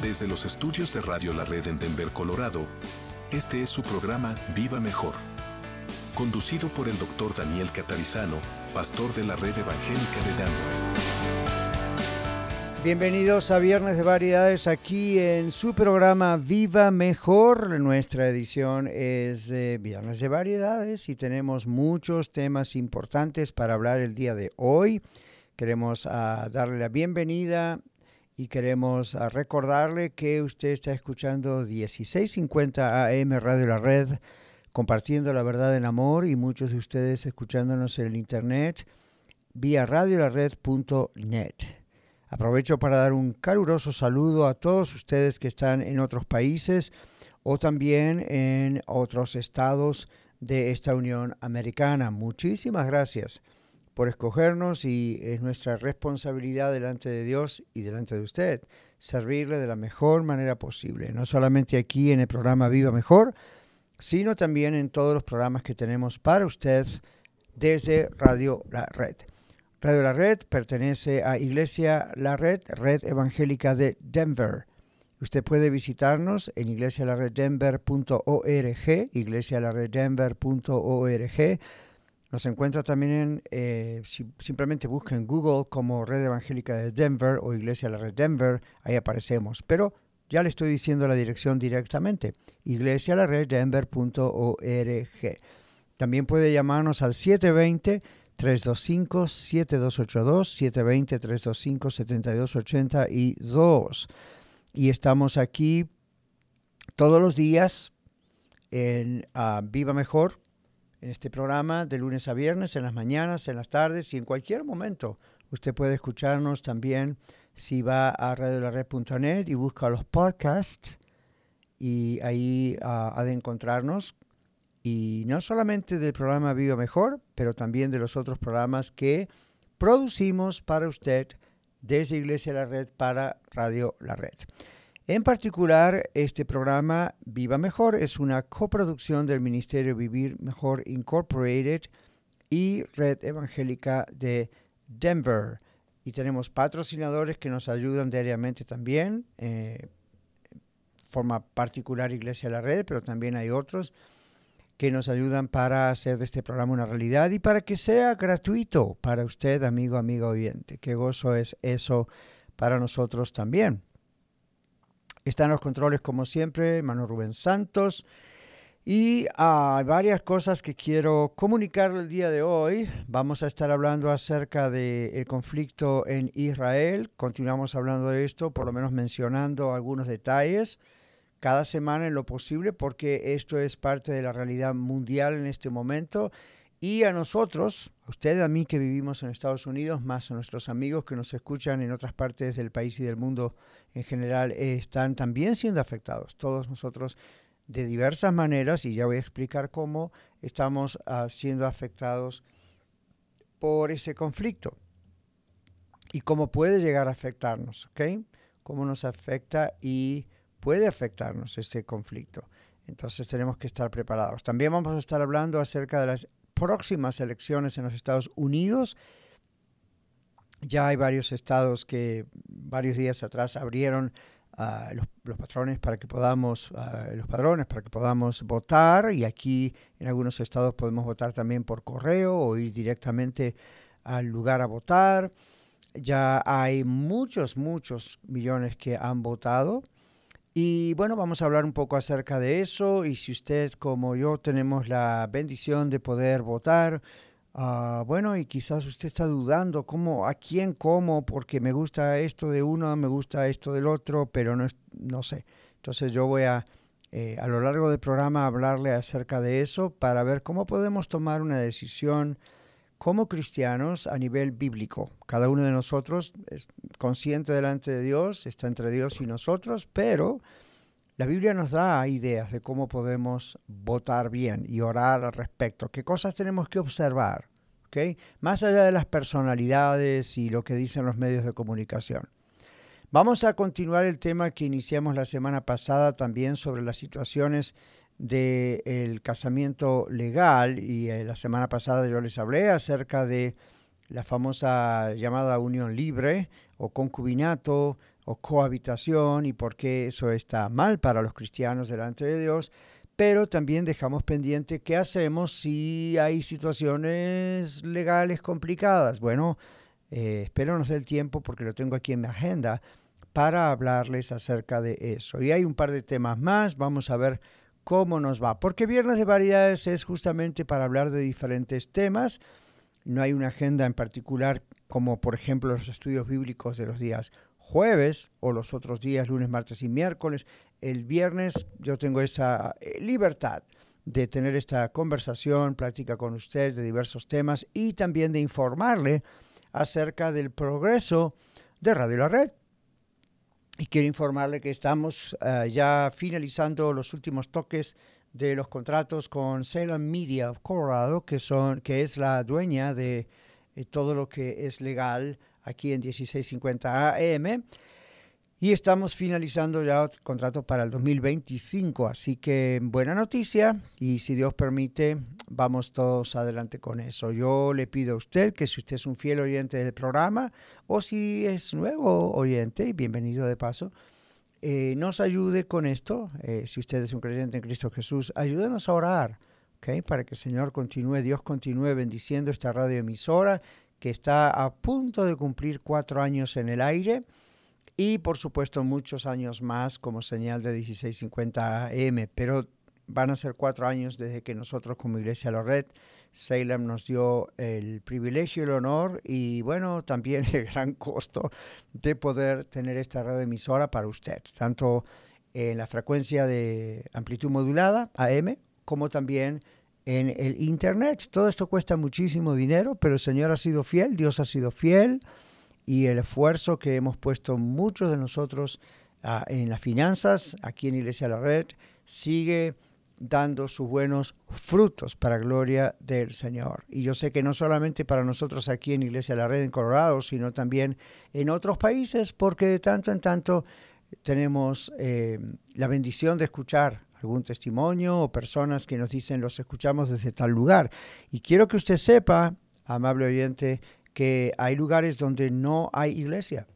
Desde los estudios de Radio La Red en Denver, Colorado, este es su programa Viva Mejor, conducido por el Dr. Daniel Catarizano, pastor de la Red Evangélica de Denver. Bienvenidos a Viernes de Variedades aquí en su programa Viva Mejor. Nuestra edición es de Viernes de Variedades y tenemos muchos temas importantes para hablar el día de hoy. Queremos darle la bienvenida y queremos recordarle que usted está escuchando 1650 AM Radio La Red, compartiendo la verdad en amor, y muchos de ustedes escuchándonos en el internet vía radiolared.net. Aprovecho para dar un caluroso saludo a todos ustedes que están en otros países o también en otros estados de esta Unión Americana. Muchísimas gracias por escogernos, y es nuestra responsabilidad delante de Dios y delante de usted servirle de la mejor manera posible, no solamente aquí en el programa Viva Mejor, sino también en todos los programas que tenemos para usted desde Radio La Red. Radio La Red pertenece a Iglesia La Red, Red Evangélica de Denver. Usted puede visitarnos en iglesialareddenver.org, iglesialareddenver.org. Nos encuentra también simplemente busca en Google como Red Evangélica de Denver o Iglesia La Red Denver, ahí aparecemos. Pero ya le estoy diciendo la dirección directamente, iglesialareddenver.org. También puede llamarnos al 720-325-7282, 720-325-7282. Y estamos aquí todos los días en Viva Mejor, en este programa de lunes a viernes, en las mañanas, en las tardes y en cualquier momento. Usted puede escucharnos también si va a radiolared.net y busca los podcasts, y ahí ha de encontrarnos. Y no solamente del programa Viva Mejor, pero también de los otros programas que producimos para usted desde Iglesia La Red para Radio La Red. En particular, este programa Viva Mejor es una coproducción del Ministerio Vivir Mejor Incorporated y Red Evangélica de Denver. Y tenemos patrocinadores que nos ayudan diariamente también, forma particular Iglesia La Red, pero también hay otros que nos ayudan para hacer de este programa una realidad y para que sea gratuito para usted, amigo, amiga oyente. Qué gozo es eso para nosotros también. Están los controles, como siempre, hermano Rubén Santos. Y hay varias cosas que quiero comunicarle el día de hoy. Vamos a estar hablando acerca del conflicto en Israel. Continuamos hablando de esto, por lo menos mencionando algunos detalles cada semana en lo posible, porque esto es parte de la realidad mundial en este momento. Y a nosotros, a usted, a mí que vivimos en Estados Unidos, más a nuestros amigos que nos escuchan en otras partes del país y del mundo en general, están también siendo afectados. Todos nosotros de diversas maneras, y ya voy a explicar cómo estamos siendo afectados por ese conflicto y cómo puede llegar a afectarnos, ¿ok? Cómo nos afecta y puede afectarnos este conflicto. Entonces tenemos que estar preparados. También vamos a estar hablando acerca de las próximas elecciones en los Estados Unidos. Ya hay varios estados que varios días atrás abrieron los padrones para que podamos votar, y aquí en algunos estados podemos votar también por correo o ir directamente al lugar a votar. Ya hay muchos millones que han votado. Y bueno, vamos a hablar un poco acerca de eso, y si usted como yo tenemos la bendición de poder votar, bueno, y quizás usted está dudando a quién, cómo, porque me gusta esto de uno, me gusta esto del otro, pero no sé. Entonces yo voy a lo largo del programa hablarle acerca de eso para ver cómo podemos tomar una decisión como cristianos a nivel bíblico. Cada uno de nosotros es consciente delante de Dios, está entre Dios y nosotros, pero la Biblia nos da ideas de cómo podemos votar bien y orar al respecto. ¿Qué cosas tenemos que observar? ¿Okay? Más allá de las personalidades y lo que dicen los medios de comunicación. Vamos a continuar el tema que iniciamos la semana pasada también sobre las situaciones del casamiento legal, y la semana pasada yo les hablé acerca de la famosa llamada unión libre o concubinato o cohabitación y por qué eso está mal para los cristianos delante de Dios, pero también dejamos pendiente qué hacemos si hay situaciones legales complicadas. Bueno, espero nos dé el tiempo porque lo tengo aquí en mi agenda para hablarles acerca de eso. Y hay un par de temas más, vamos a ver cómo nos va. Porque Viernes de Variedades es justamente para hablar de diferentes temas. No hay una agenda en particular como por ejemplo los estudios bíblicos de los días jueves o los otros días lunes, martes y miércoles. El viernes yo tengo esa libertad de tener esta conversación, plática con usted de diversos temas y también de informarle acerca del progreso de Radio La Red. Y quiero informarle que estamos ya finalizando los últimos toques de los contratos con Salem Media of Colorado, que es la dueña de todo lo que es legal aquí en 1650 AM. Y estamos finalizando ya el contrato para el 2025, así que buena noticia y si Dios permite vamos todos adelante con eso. Yo le pido a usted que si usted es un fiel oyente del programa o si es nuevo oyente, bienvenido de paso, nos ayude con esto. Si usted es un creyente en Cristo Jesús, ayúdenos a orar, ¿okay? Para que el Señor continúe, Dios continúe bendiciendo esta radioemisora que está a punto de cumplir 4 años en el aire. Y por supuesto muchos años más como señal de 1650 AM, pero van a ser 4 años desde que nosotros como Iglesia La Red, Salem nos dio el privilegio, el honor y bueno, también el gran costo de poder tener esta radioemisora para usted, tanto en la frecuencia de amplitud modulada, AM, como también en el Internet. Todo esto cuesta muchísimo dinero, pero el Señor ha sido fiel, Dios ha sido fiel. Y el esfuerzo que hemos puesto muchos de nosotros en las finanzas, aquí en Iglesia La Red, sigue dando sus buenos frutos para gloria del Señor. Y yo sé que no solamente para nosotros aquí en Iglesia La Red en Colorado, sino también en otros países, porque de tanto en tanto tenemos la bendición de escuchar algún testimonio o personas que nos dicen los escuchamos desde tal lugar. Y quiero que usted sepa, amable oyente, que hay lugares donde no hay iglesia,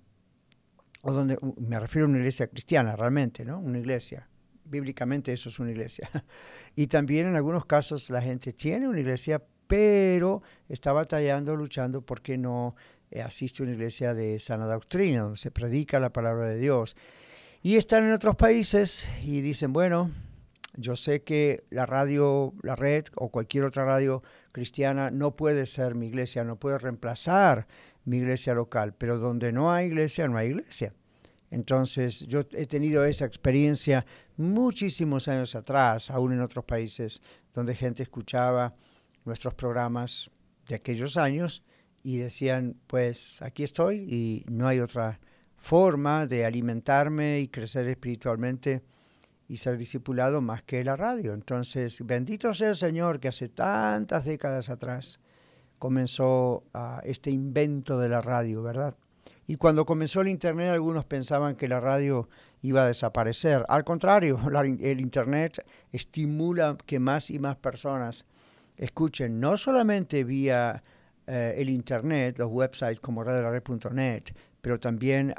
o donde, me refiero a una iglesia cristiana realmente, ¿no? Una iglesia, bíblicamente eso es una iglesia. Y también en algunos casos la gente tiene una iglesia, pero está batallando, luchando porque no asiste a una iglesia de sana doctrina, donde se predica la palabra de Dios. Y están en otros países y dicen, bueno, yo sé que la radio, la red o cualquier otra radio cristiana no puede ser mi iglesia, no puede reemplazar mi iglesia local, pero donde no hay iglesia, no hay iglesia. Entonces yo he tenido esa experiencia muchísimos años atrás, aún en otros países, donde gente escuchaba nuestros programas de aquellos años y decían, pues aquí estoy y no hay otra forma de alimentarme y crecer espiritualmente y ser discipulado más que la radio. Entonces, bendito sea el Señor que hace tantas décadas atrás comenzó este invento de la radio, ¿verdad? Y cuando comenzó el Internet, algunos pensaban que la radio iba a desaparecer. Al contrario, el Internet estimula que más y más personas escuchen, no solamente vía el Internet, los websites como radiolared.net, pero también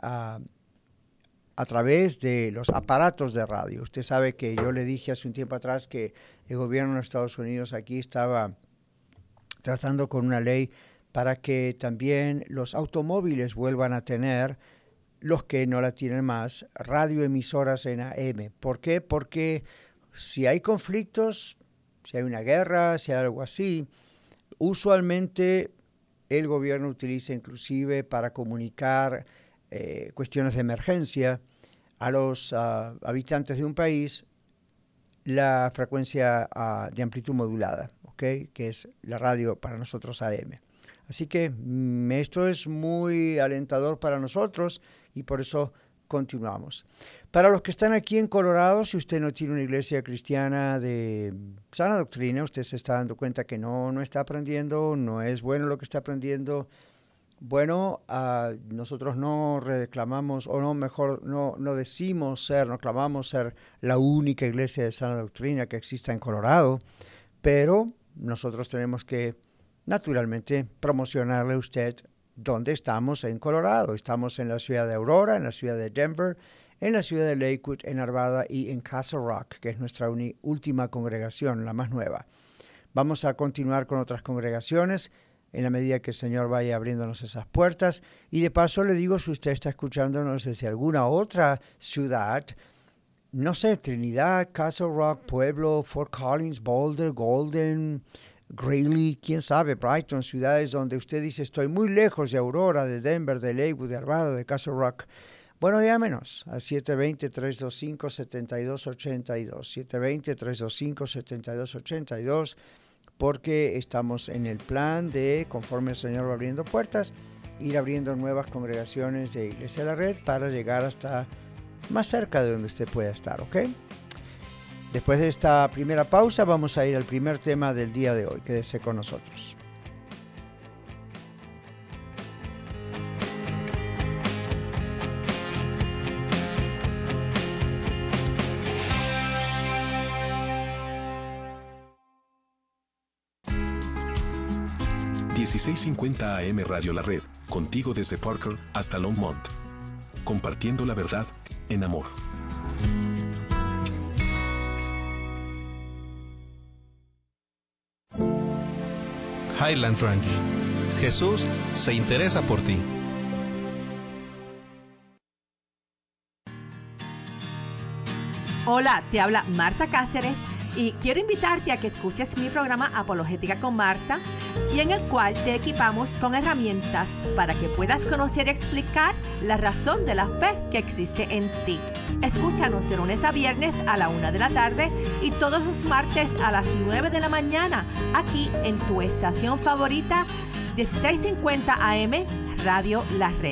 a través de los aparatos de radio. Usted sabe que yo le dije hace un tiempo atrás que el gobierno de Estados Unidos aquí estaba tratando con una ley para que también los automóviles vuelvan a tener, los que no la tienen más, radioemisoras en AM. ¿Por qué? Porque si hay conflictos, si hay una guerra, si hay algo así, usualmente el gobierno utiliza inclusive para comunicar cuestiones de emergencia a los habitantes de un país la frecuencia de amplitud modulada, ¿okay? Que es la radio para nosotros AM. Así que esto es muy alentador para nosotros y por eso continuamos. Para los que están aquí en Colorado, si usted no tiene una iglesia cristiana de sana doctrina, usted se está dando cuenta que no está aprendiendo, no es bueno lo que está aprendiendo. Bueno, nosotros no reclamamos, o no decimos ser, no clamamos ser la única iglesia de sana doctrina que exista en Colorado, pero nosotros tenemos que, naturalmente, promocionarle a usted donde estamos en Colorado. Estamos en la ciudad de Aurora, en la ciudad de Denver, en la ciudad de Lakewood, en Arvada y en Castle Rock, que es nuestra última congregación, la más nueva. Vamos a continuar con otras congregaciones en la medida que el Señor vaya abriéndonos esas puertas. Y de paso le digo, si usted está escuchándonos desde alguna otra ciudad, no sé, Trinidad, Castle Rock, Pueblo, Fort Collins, Boulder, Golden, Greeley, quién sabe, Brighton, ciudades donde usted dice, estoy muy lejos de Aurora, de Denver, de Lakewood, de Arvada, de Castle Rock. Bueno, llámenos al 720-325-7282, 720-325-7282, porque estamos en el plan de, conforme el Señor va abriendo puertas, ir abriendo nuevas congregaciones de Iglesia de la Red para llegar hasta más cerca de donde usted pueda estar, ¿ok? Después de esta primera pausa vamos a ir al primer tema del día de hoy. Quédese con nosotros. $1650 AM Radio La Red, contigo desde Parker hasta Longmont. Compartiendo la verdad en amor. Highland Ranch. Jesús se interesa por ti. Hola, te habla Marta Cáceres y quiero invitarte a que escuches mi programa Apologética con Marta, y en el cual te equipamos con herramientas para que puedas conocer y explicar la razón de la fe que existe en ti. Escúchanos de lunes a viernes a la 1 de la tarde y todos los martes a las 9 de la mañana, aquí en tu estación favorita, 1650 AM, Radio La Red.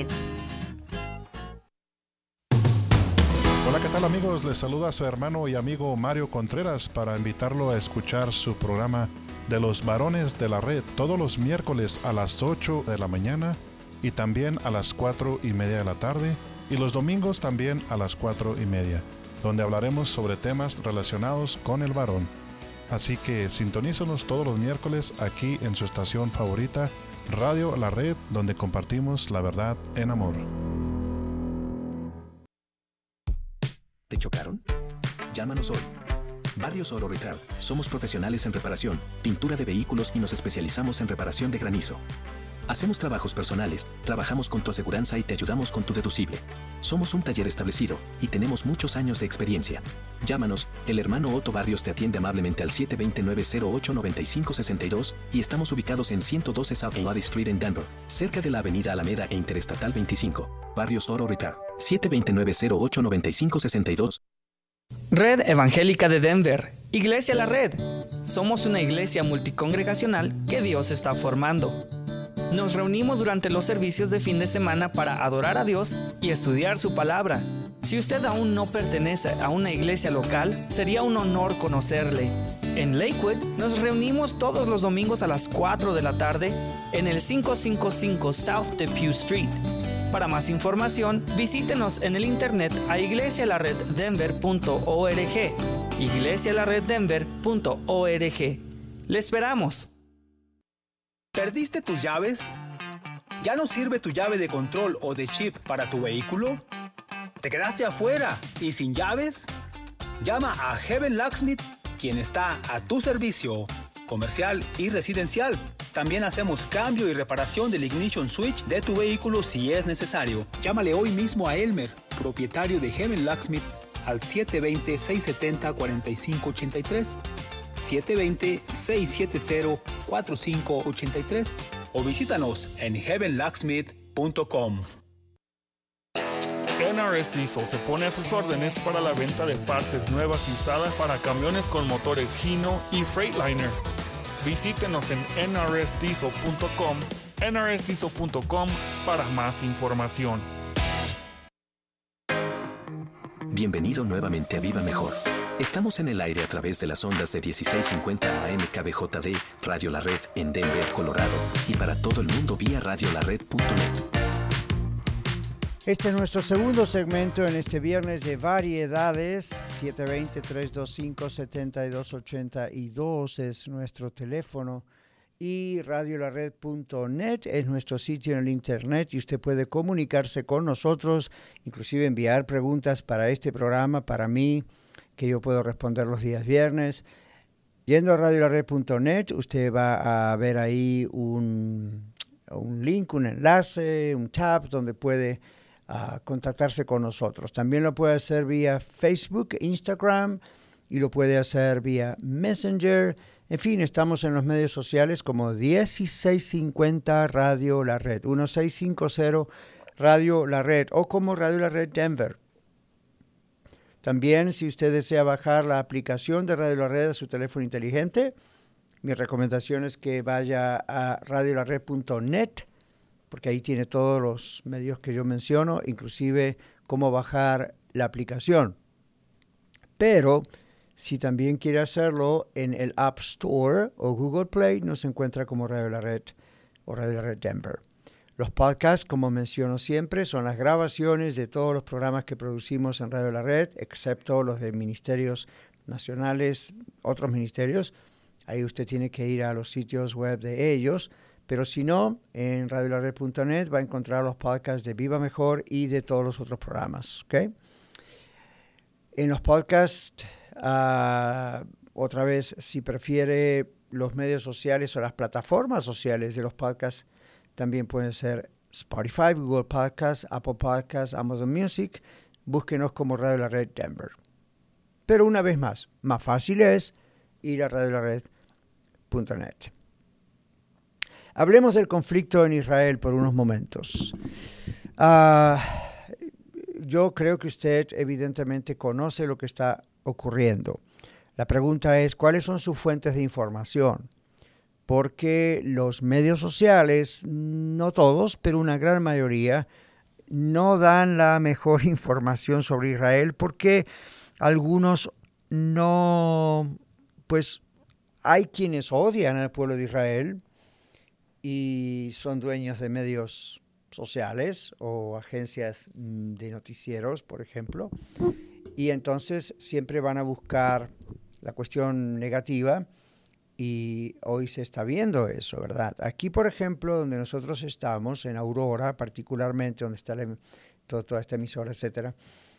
Hola, ¿qué tal amigos? Les saluda su hermano y amigo Mario Contreras para invitarlo a escuchar su programa de los varones de la red todos los miércoles a las 8 de la mañana y también a las 4:30 de la tarde, y los domingos también a las 4:30, donde hablaremos sobre temas relacionados con el varón. Así que sintonízanos todos los miércoles aquí en su estación favorita, Radio La Red, donde compartimos la verdad en amor. ¿Te chocaron? Llámanos hoy. Barrios Oro Repair. Somos profesionales en reparación, pintura de vehículos y nos especializamos en reparación de granizo. Hacemos trabajos personales, trabajamos con tu aseguranza y te ayudamos con tu deducible. Somos un taller establecido y tenemos muchos años de experiencia. Llámanos, el hermano Otto Barrios te atiende amablemente al 729-08-9562 y estamos ubicados en 112 South Lottie Street en Denver, cerca de la avenida Alameda e Interestatal 25. Barrios Oro Repair, 729-08-9562. Red Evangélica de Denver, Iglesia La Red. Somos una iglesia multicongregacional que Dios está formando. Nos reunimos durante los servicios de fin de semana para adorar a Dios y estudiar su palabra. Si usted aún no pertenece a una iglesia local, sería un honor conocerle. En Lakewood nos reunimos todos los domingos a las 4 de la tarde en el 555 South Depew Street. Para más información, visítenos en el internet a iglesialareddenver.org, iglesialareddenver.org. ¡Le esperamos! ¿Perdiste tus llaves? ¿Ya no sirve tu llave de control o de chip para tu vehículo? ¿Te quedaste afuera y sin llaves? Llama a Heaven Locksmith, quien está a tu servicio, comercial y residencial. También hacemos cambio y reparación del ignition switch de tu vehículo si es necesario. Llámale hoy mismo a Elmer, propietario de Heaven Locksmith, al 720-670-4583, 720-670-4583 o visítanos en heavenlocksmith.com. NRS Diesel se pone a sus órdenes para la venta de partes nuevas y usadas para camiones con motores Hino y Freightliner. Visítenos en nrsdiesel.com, nrsdiesel.com para más información. Bienvenido nuevamente a Viva Mejor. Estamos en el aire a través de las ondas de 1650 AM KBJD, Radio La Red en Denver, Colorado, y para todo el mundo vía radiolared.net. Este es nuestro segundo segmento en este viernes de variedades. 720-325-7282 es nuestro teléfono. y radiolared.net es nuestro sitio en el internet y usted puede comunicarse con nosotros, inclusive enviar preguntas para este programa, para mí, que yo puedo responder los días viernes. Yendo a radiolared.net, usted va a ver ahí un link, un enlace, un tab donde puede contactarse con nosotros. También lo puede hacer vía Facebook, Instagram, y lo puede hacer vía Messenger. En fin, estamos en los medios sociales como 1650 Radio La Red, 1650 Radio La Red o como Radio La Red Denver. También, si usted desea bajar la aplicación de Radio La Red a su teléfono inteligente, mi recomendación es que vaya a radiolared.net, porque ahí tiene todos los medios que yo menciono, inclusive cómo bajar la aplicación. Pero si también quiere hacerlo en el App Store o Google Play, nos encuentra como Radio La Red o Radio La Red Denver. Los podcasts, como menciono siempre, son las grabaciones de todos los programas que producimos en Radio La Red, excepto los de ministerios nacionales, otros ministerios. Ahí usted tiene que ir a los sitios web de ellos. Pero si no, en radiolared.net va a encontrar los podcasts de Viva Mejor y de todos los otros programas. ¿Okay? En los podcasts, otra vez, si prefiere los medios sociales o las plataformas sociales de los podcasts, también pueden ser Spotify, Google Podcasts, Apple Podcasts, Amazon Music. Búsquenos como Radio La Red Denver. Pero una vez más fácil es ir a radiolared.net. Hablemos del conflicto en Israel por unos momentos. Yo creo que usted evidentemente conoce lo que está ocurriendo. La pregunta es, ¿cuáles son sus fuentes de información? Porque los medios sociales, no todos, pero una gran mayoría, no dan la mejor información sobre Israel porque algunos no, pues hay quienes odian al pueblo de Israel y son dueños de medios sociales o agencias de noticieros, por ejemplo, y entonces siempre van a buscar la cuestión negativa y hoy se está viendo eso, ¿verdad? Aquí, por ejemplo, donde nosotros estamos, en Aurora, particularmente, donde está toda esta emisora, etcétera,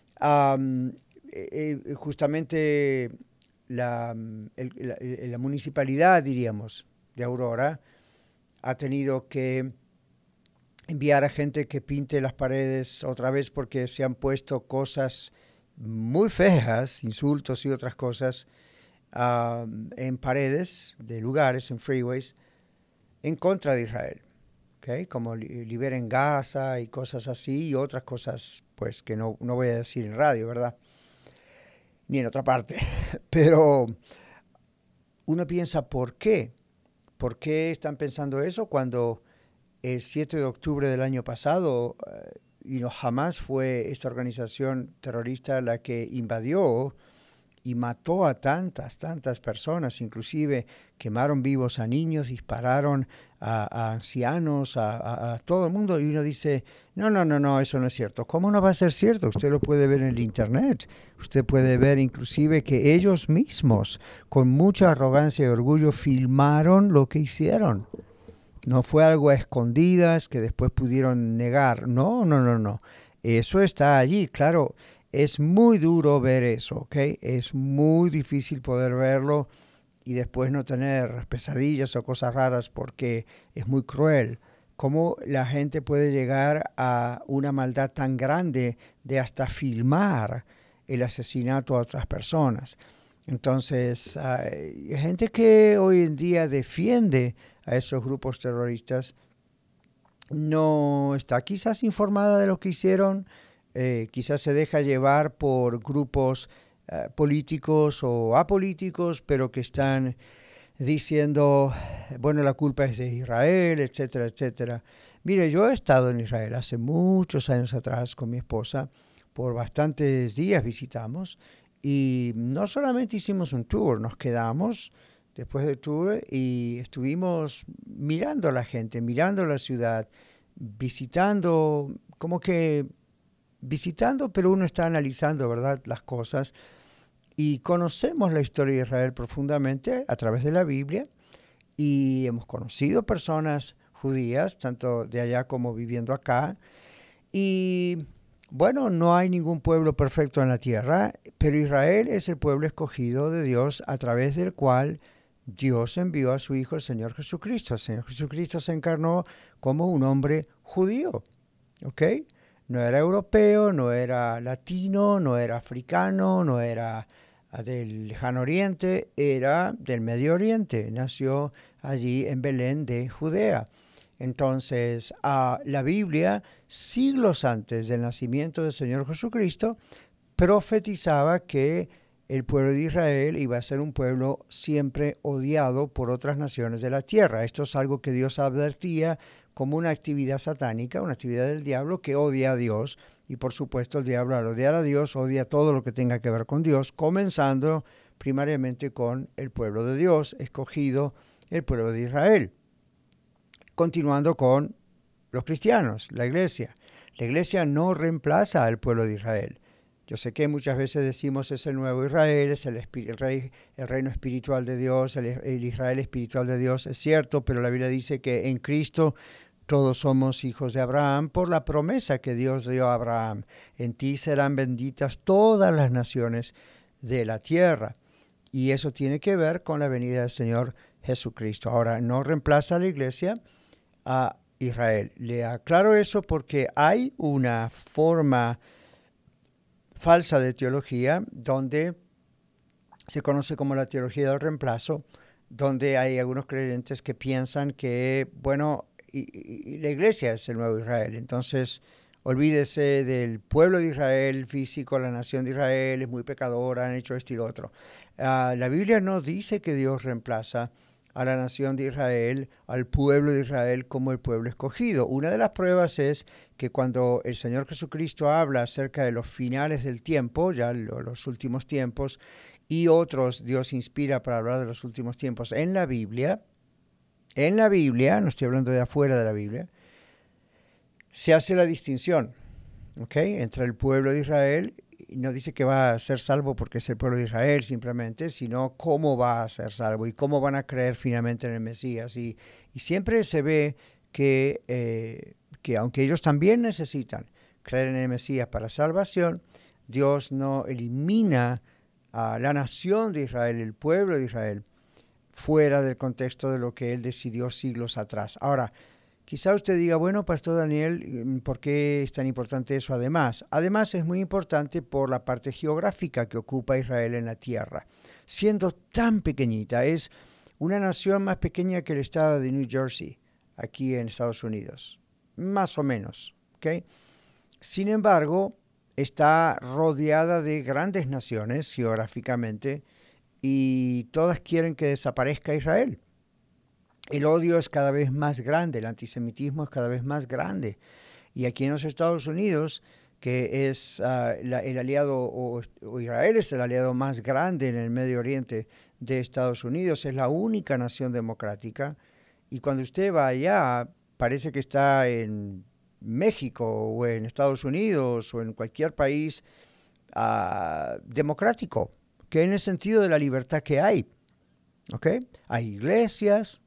justamente la municipalidad, diríamos, de Aurora, ha tenido que enviar a gente que pinte las paredes otra vez porque se han puesto cosas muy feas, insultos y otras cosas, en paredes de lugares, en freeways, en contra de Israel, ¿okay? Como liberen Gaza y cosas así y otras cosas pues que no voy a decir en radio, ¿verdad? Ni en otra parte. Pero uno piensa, ¿por qué? ¿Por qué están pensando eso cuando el 7 de octubre del año pasado jamás fue esta organización terrorista la que invadió y mató a tantas personas, inclusive quemaron vivos a niños, dispararon a ancianos, a todo el mundo, y uno dice, no, eso no es cierto. ¿Cómo no va a ser cierto? Usted lo puede ver en el internet, usted puede ver inclusive que ellos mismos, con mucha arrogancia y orgullo, filmaron lo que hicieron. No fue algo a escondidas que después pudieron negar, no. Eso está allí, claro. Es muy duro ver eso, ¿ok? Es muy difícil poder verlo y después no tener pesadillas o cosas raras porque es muy cruel. ¿Cómo la gente puede llegar a una maldad tan grande de hasta filmar el asesinato a otras personas? Entonces, hay gente que hoy en día defiende a esos grupos terroristas, no está quizás informada de lo que hicieron, quizás se deja llevar por grupos políticos o apolíticos, pero que están diciendo, bueno, la culpa es de Israel, etcétera, etcétera. Mire, yo he estado en Israel hace muchos años atrás con mi esposa, por bastantes días visitamos, y no solamente hicimos un tour, nos quedamos después del tour y estuvimos mirando a la gente, mirando la ciudad, visitando, pero uno está analizando, ¿verdad?, las cosas, y conocemos la historia de Israel profundamente a través de la Biblia, y hemos conocido personas judías, tanto de allá como viviendo acá. Y bueno, no hay ningún pueblo perfecto en la tierra, pero Israel es el pueblo escogido de Dios a través del cual Dios envió a su Hijo, el Señor Jesucristo. El Señor Jesucristo se encarnó como un hombre judío, ¿ok? No era europeo, no era latino, no era africano, no era del lejano oriente, era del Medio Oriente. Nació allí en Belén de Judea. Entonces, la Biblia, siglos antes del nacimiento del Señor Jesucristo, profetizaba que el pueblo de Israel iba a ser un pueblo siempre odiado por otras naciones de la tierra. Esto es algo que Dios advertía como una actividad satánica, una actividad del diablo que odia a Dios. Y por supuesto el diablo, al odiar a Dios, odia todo lo que tenga que ver con Dios, comenzando primariamente con el pueblo de Dios, escogido, el pueblo de Israel. Continuando con los cristianos, la iglesia. La iglesia no reemplaza al pueblo de Israel. Yo sé que muchas veces decimos es el nuevo Israel, es el reino espiritual de Dios, el Israel espiritual de Dios, es cierto, pero la Biblia dice que en Cristo todos somos hijos de Abraham por la promesa que Dios dio a Abraham. En ti serán benditas todas las naciones de la tierra. Y eso tiene que ver con la venida del Señor Jesucristo. Ahora, no reemplaza a la iglesia a Israel. Le aclaro eso porque hay una forma falsa de teología donde se conoce como la teología del reemplazo, donde hay algunos creyentes que piensan que, bueno, y la iglesia es el nuevo Israel. Entonces, olvídese del pueblo de Israel físico, la nación de Israel es muy pecadora, han hecho esto y lo otro. La Biblia no dice que Dios reemplaza a la nación de Israel, al pueblo de Israel como el pueblo escogido. Una de las pruebas es que cuando el Señor Jesucristo habla acerca de los finales del tiempo, ya los últimos tiempos, y otros Dios inspira para hablar de los últimos tiempos en la Biblia, no estoy hablando de afuera de la Biblia, se hace la distinción, ¿ok?, entre el pueblo de Israel. No dice que va a ser salvo porque es el pueblo de Israel simplemente, sino cómo va a ser salvo y cómo van a creer finalmente en el Mesías. Y siempre se ve que aunque ellos también necesitan creer en el Mesías para salvación, Dios no elimina a la nación de Israel, el pueblo de Israel, fuera del contexto de lo que Él decidió siglos atrás. Ahora, quizá usted diga, bueno, Pastor Daniel, ¿por qué es tan importante eso además? Además es muy importante por la parte geográfica que ocupa Israel en la tierra. Siendo tan pequeñita, es una nación más pequeña que el estado de New Jersey, aquí en Estados Unidos, más o menos, ¿ok? Sin embargo, está rodeada de grandes naciones geográficamente y todas quieren que desaparezca Israel. El odio es cada vez más grande, el antisemitismo es cada vez más grande. Y aquí en los Estados Unidos, que es el aliado, o Israel es el aliado más grande en el Medio Oriente de Estados Unidos, es la única nación democrática. Y cuando usted va allá, parece que está en México o en Estados Unidos o en cualquier país democrático, que en el sentido de la libertad que hay. ¿Okay? Hay iglesias,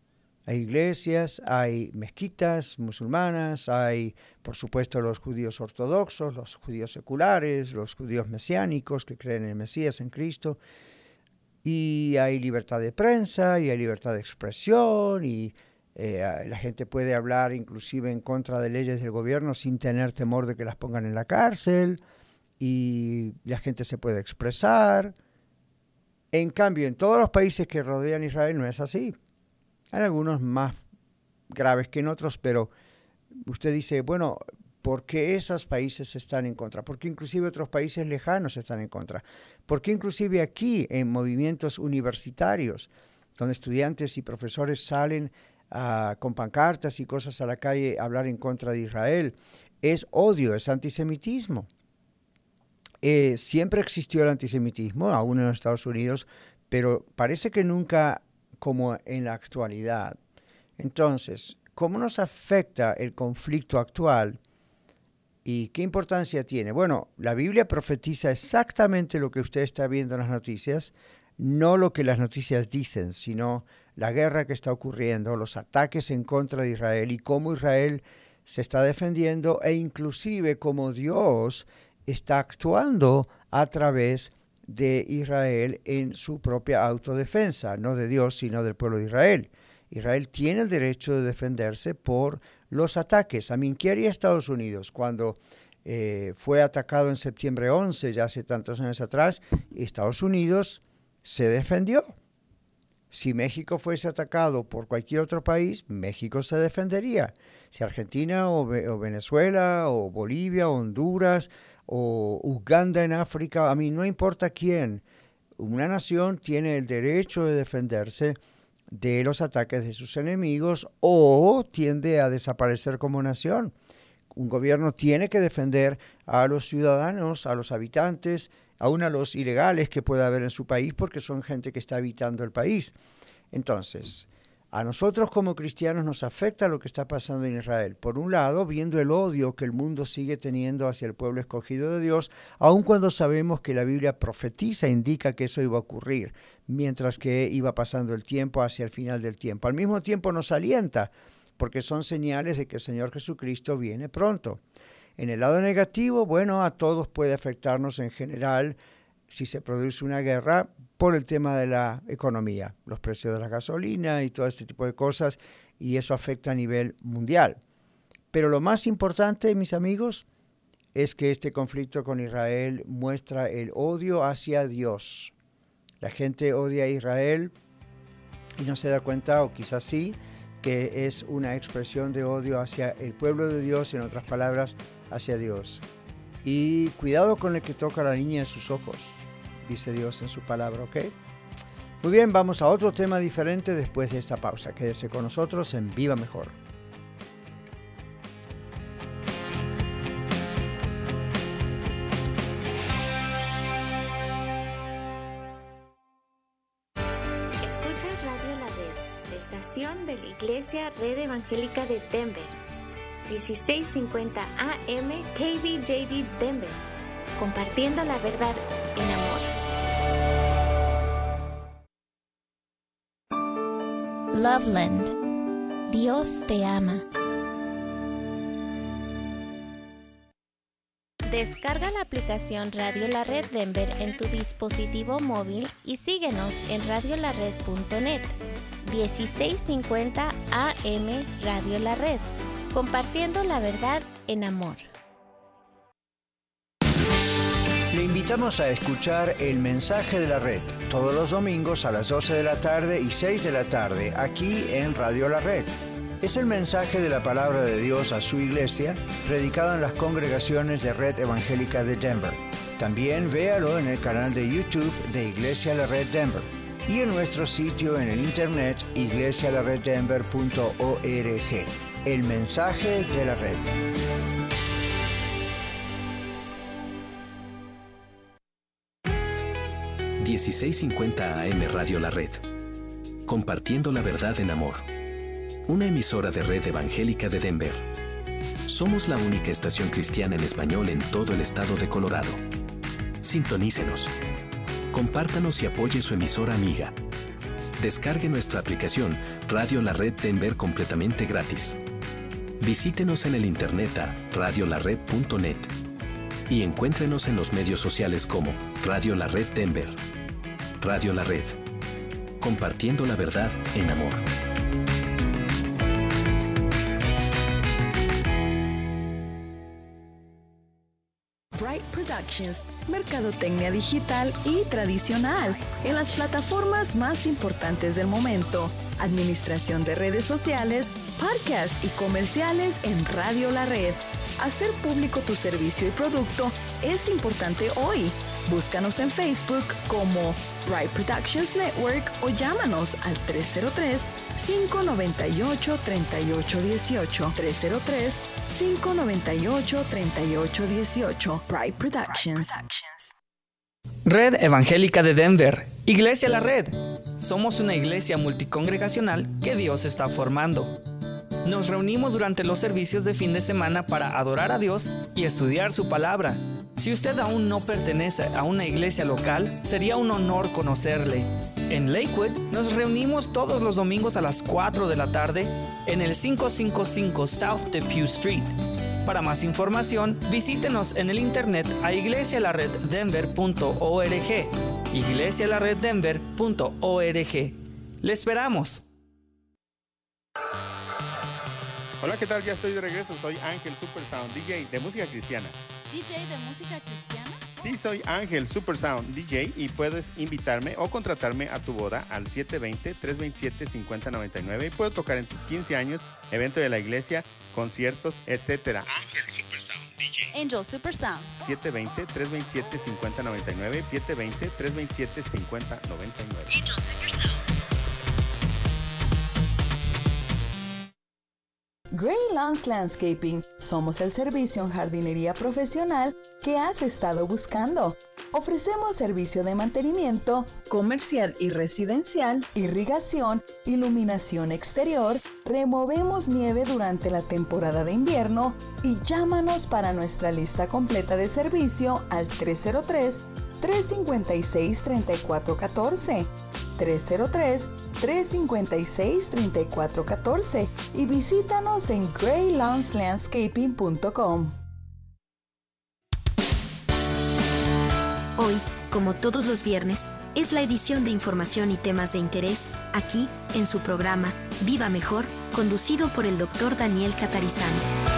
hay mezquitas musulmanas, hay, por supuesto, los judíos ortodoxos, los judíos seculares, los judíos mesiánicos que creen en el Mesías, en Cristo, y hay libertad de prensa, y hay libertad de expresión, y la gente puede hablar inclusive en contra de leyes del gobierno sin tener temor de que las pongan en la cárcel, y la gente se puede expresar. En cambio, en todos los países que rodean Israel no es así. Hay algunos más graves que en otros, pero usted dice, bueno, ¿por qué esos países están en contra? ¿Por qué inclusive otros países lejanos están en contra? ¿Por qué inclusive aquí en movimientos universitarios, donde estudiantes y profesores salen con pancartas y cosas a la calle a hablar en contra de Israel? Es odio, es antisemitismo. Siempre existió el antisemitismo, aún en los Estados Unidos, pero parece que nunca como en la actualidad. Entonces, ¿cómo nos afecta el conflicto actual y qué importancia tiene? Bueno, la Biblia profetiza exactamente lo que usted está viendo en las noticias. no lo que las noticias dicen, sino la guerra que está ocurriendo, los ataques en contra de Israel y cómo Israel se está defendiendo e inclusive cómo Dios está actuando a través de Israel en su propia autodefensa, no de Dios, sino del pueblo de Israel. Israel tiene el derecho de defenderse por los ataques. ¿Qué haría Estados Unidos cuando fue atacado en septiembre 11, ya hace tantos años atrás? Estados Unidos se defendió. Si México fuese atacado por cualquier otro país, México se defendería. Si Argentina o Venezuela o Bolivia o Honduras o Uganda en África, no importa quién, una nación tiene el derecho de defenderse de los ataques de sus enemigos o tiende a desaparecer como nación. Un gobierno tiene que defender a los ciudadanos, a los habitantes, aún a los ilegales que pueda haber en su país, porque son gente que está habitando el país. Entonces, a nosotros como cristianos nos afecta lo que está pasando en Israel. Por un lado, viendo el odio que el mundo sigue teniendo hacia el pueblo escogido de Dios, aun cuando sabemos que la Biblia profetiza, indica que eso iba a ocurrir, mientras que iba pasando el tiempo hacia el final del tiempo. Al mismo tiempo nos alienta, porque son señales de que el Señor Jesucristo viene pronto. En el lado negativo, a todos puede afectarnos en general si se produce una guerra por el tema de la economía, los precios de la gasolina y todo este tipo de cosas, y eso afecta a nivel mundial. Pero lo más importante, mis amigos, es que este conflicto con Israel muestra el odio hacia Dios. La gente odia a Israel y no se da cuenta, o quizás sí, que es una expresión de odio hacia el pueblo de Dios, en otras palabras, hacia Dios. Y cuidado con el que toca a la niña en sus ojos, dice Dios en su palabra, ¿ok? Muy bien, vamos a otro tema diferente después de esta pausa. Quédese con nosotros en Viva Mejor. Escuchas Radio La Red, la estación de la Iglesia Red Evangélica de Denver. 1650 AM KBJD Denver, compartiendo la verdad en amor. Loveland, Dios te ama. Descarga la aplicación Radio La Red Denver en tu dispositivo móvil y síguenos en radiolared.net. 1650 AM Radio La Red, compartiendo la verdad en amor. Le invitamos a escuchar El Mensaje de la Red todos los domingos a las 12 de la tarde y 6 de la tarde aquí en Radio La Red. Es el mensaje de la palabra de Dios a su iglesia, predicado en las congregaciones de Red Evangélica de Denver. También véalo en el canal de YouTube de Iglesia La Red Denver y en nuestro sitio en el internet iglesialareddenver.org. El mensaje de la red. $1650 AM Radio La Red. Compartiendo la verdad en amor. Una emisora de Red Evangélica de Denver. Somos la única estación cristiana en español en todo el estado de Colorado. Sintonícenos. Compártanos y apoye su emisora amiga. Descargue nuestra aplicación Radio La Red Denver completamente gratis. Visítenos en el internet a radiolared.net y encuéntrenos en los medios sociales como Radio La Red Denver. Radio La Red. Compartiendo la verdad en amor. Bright Productions, mercadotecnia digital y tradicional en las plataformas más importantes del momento, administración de redes sociales, podcasts y comerciales en Radio La Red. Hacer público tu servicio y producto es importante hoy. Búscanos en Facebook como Bright Productions Network o llámanos al 303-598-3818. 303-598-3818. Bright Productions. Red Evangélica de Denver, Iglesia La Red. Somos una iglesia multicongregacional que Dios está formando. Nos reunimos durante los servicios de fin de semana para adorar a Dios y estudiar su palabra. Si usted aún no pertenece a una iglesia local, sería un honor conocerle. En Lakewood nos reunimos todos los domingos a las 4 de la tarde en el 555 South Depew Street. Para más información, visítenos en el internet a iglesialareddenver.org. iglesialareddenver.org. ¡Le esperamos! Hola, ¿qué tal? Ya estoy de regreso. Soy Ángel Supersound, DJ de música cristiana. ¿DJ de música cristiana? Sí, soy Ángel Supersound, DJ, y puedes invitarme o contratarme a tu boda al 720-327-5099 y puedo tocar en tus 15 años, evento de la iglesia, conciertos, etc. Ángel Supersound, DJ. Angel Supersound. 720-327-5099, 720-327-5099. Angel Supersound. Gray Lawns Landscaping. Somos el servicio en jardinería profesional que has estado buscando. Ofrecemos servicio de mantenimiento, comercial y residencial, irrigación, iluminación exterior, removemos nieve durante la temporada de invierno y llámanos para nuestra lista completa de servicio al 303-356-3414. 303-356-3414 y visítanos en graylawnslandscaping.com. Hoy, como todos los viernes, es la edición de información y temas de interés aquí en su programa Viva Mejor, conducido por el Dr. Daniel Catarizano.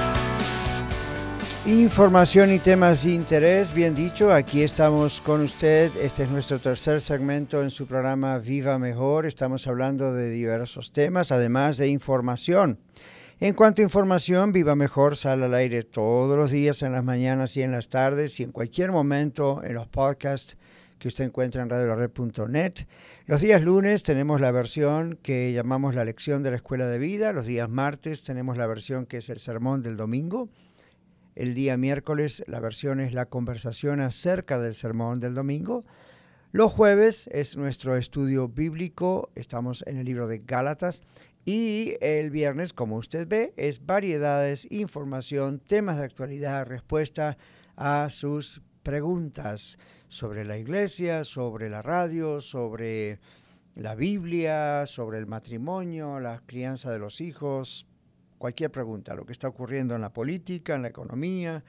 Información y temas de interés, bien dicho, aquí estamos con usted. Este es nuestro tercer segmento en su programa Viva Mejor. Estamos hablando de diversos temas, además de información. En cuanto a información, Viva Mejor sale al aire todos los días, en las mañanas y en las tardes, y en cualquier momento en los podcasts que usted encuentra en radiolared.net. Los días lunes tenemos la versión que llamamos la lección de la Escuela de Vida. Los días martes tenemos la versión que es el sermón del domingo. El día miércoles la versión es la conversación acerca del sermón del domingo. Los jueves es nuestro estudio bíblico, estamos en el libro de Gálatas. Y el viernes, como usted ve, es variedades, información, temas de actualidad, respuesta a sus preguntas sobre la iglesia, sobre la radio, sobre la Biblia, sobre el matrimonio, la crianza de los hijos. Cualquier pregunta, lo que está ocurriendo en la política, en la economía,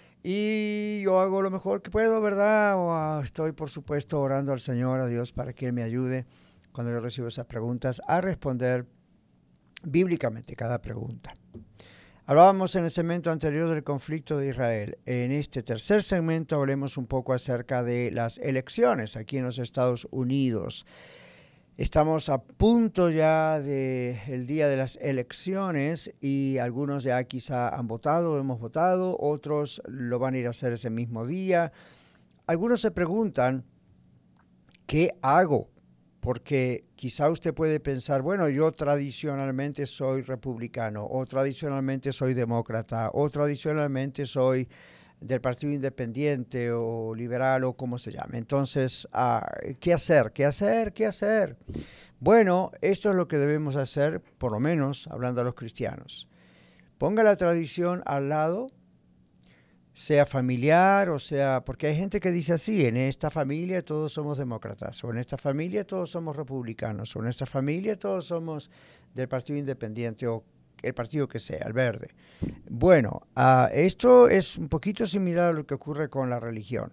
y yo hago lo mejor que puedo, ¿verdad? Estoy, por supuesto, orando al Señor, a Dios, para que Él me ayude, cuando yo recibo esas preguntas, a responder bíblicamente cada pregunta. Hablábamos en el segmento anterior del conflicto de Israel. En este tercer segmento hablemos un poco acerca de las elecciones aquí en los Estados Unidos. Estamos a punto ya del día de las elecciones y algunos ya quizá han votado, hemos votado, otros lo van a ir a hacer ese mismo día. Algunos se preguntan, ¿qué hago? Porque quizá usted puede pensar, bueno, yo tradicionalmente soy republicano, o tradicionalmente soy demócrata, o tradicionalmente soy del Partido Independiente o liberal o como se llame. Entonces, ¿qué hacer? ¿Qué hacer? ¿Qué hacer? Bueno, esto es lo que debemos hacer, por lo menos hablando a los cristianos. Ponga la tradición al lado, sea familiar o sea, porque hay gente que dice así, en esta familia todos somos demócratas, o en esta familia todos somos republicanos, o en esta familia todos somos del Partido Independiente o el partido que sea, el verde. Bueno, esto es un poquito similar a lo que ocurre con la religión.